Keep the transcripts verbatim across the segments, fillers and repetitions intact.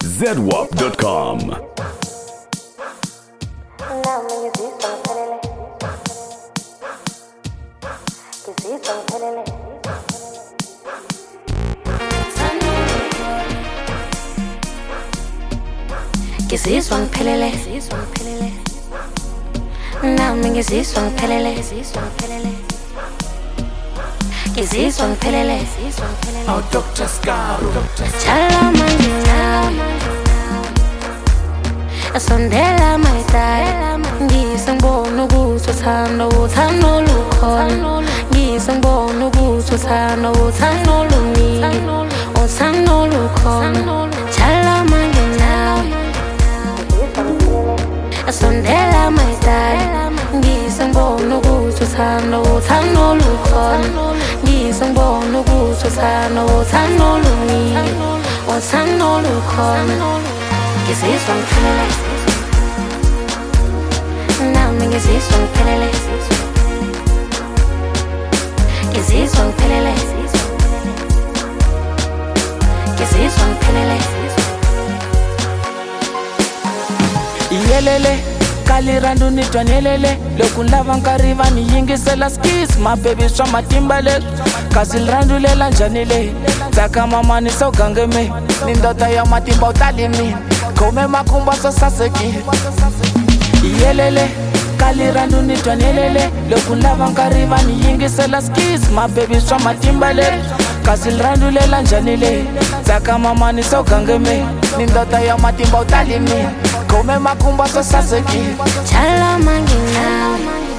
zedwap dot com. Ngizizwa ngiphelele, nami ngizizwa ngiphelele, ngizizwa ngiphelele. Oh, Doctor Scaru, Chala manje nawe asondela mayidala, ngisengibona ukuthi uthando uthando lukhona, ngisengibona ukuthi uthando uthando lunini, uthando lukhona. Chala manje nawe asondela mayidala, ngisengibona ukuthi uthando uthando lukhona, ngisengibona ukuthi uthando uthando lunini, uthando lukhona. Ngizizwa ngiphelele, nami ngizizwa ngiphelele, ngizizwa ngiphelele, ngizizwa ngiphelele. iyelele kalirandu nitwanelele loko lava nkarhi va ni yingisela skis my baby swa matimba leswi kasi lirandu lela njhani le tsaka mamani so gangeme ni ndota ya matimba u tali mina khome makumba so sasekile iyelele kalirandu nitwanelele loko lava nkarhi va ni yingisela skis my baby swa matimba leswi kasi lirandu lela njhani le tsaka mamani so gangeme ni ndota ya matimba u tali mina khome makumba so sasekile. Chala manje nawe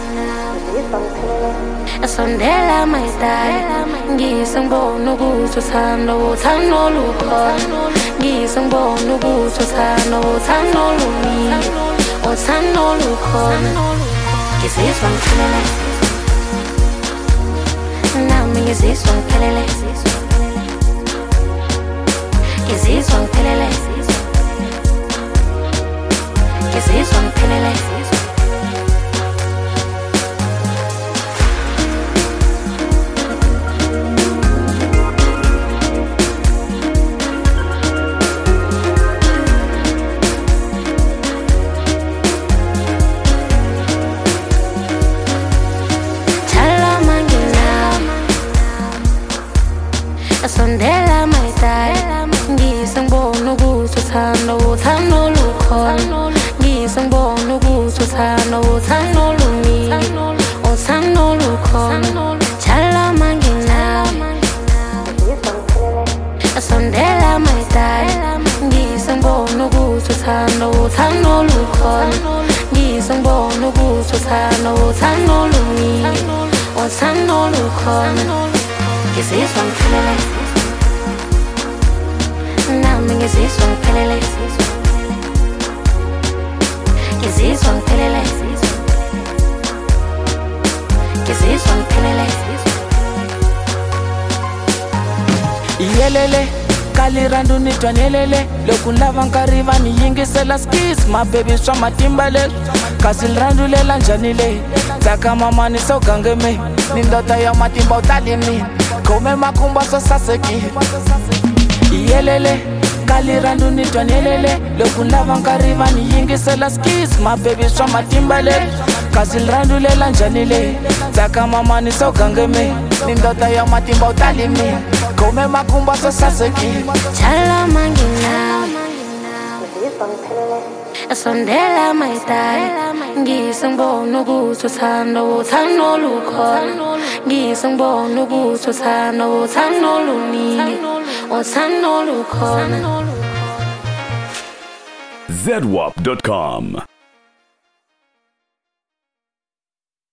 asondela mayidala, ngisengibona ukuthi uthando uthando lukhona, ngisengibona ukuthi uthando uthando lunini, uthando lukhona. Ngizizwa ngiphelele, nami ngizizwa ngiphelele, ngizizwa ngiphelele, ngizizwa ngiphelele. Chala manje nawe asondela mayidala, ngisengibona ukuthi uthando uthando lukhona, ngisengibona ukuthi uthando uthando lunini, uthando lukhona. Chala manje nawe asondela mayidala, ngisengibona ukuthi uthando uthando lukhona, ngisengibona ukuthi uthando uthando lunini, uthando lukhona. Ngizizwa ngiphelele, nami ngizizwa ngiphelele, ngizizwa ngiphelele, ngizizwa ngiphelele. iyelele kalirandu nitwanelele loko lava nkarhi va ni yingisela skis my baby swa matimba leswi kasi lirandu lela njhani le tsaka mamani so gangeme ni ndota ya matimba u tali mina khome makumba so sasekile iyelele kalirandu nitwanelele loko lava nkarhi va ni yingisela skis my baby swa matimba leswi kasi lirandu lela njhani le tsaka mamani so gangeme ni ndota ya matimba u tali mina khome makumba so sasekile. Chala manje nawe asondela mayidala, ngisengibona ukuthi uthando uthando lukhona, ngisengibona ukuthi uthando uthando lunini, uthando lukhona. zedwap dot com.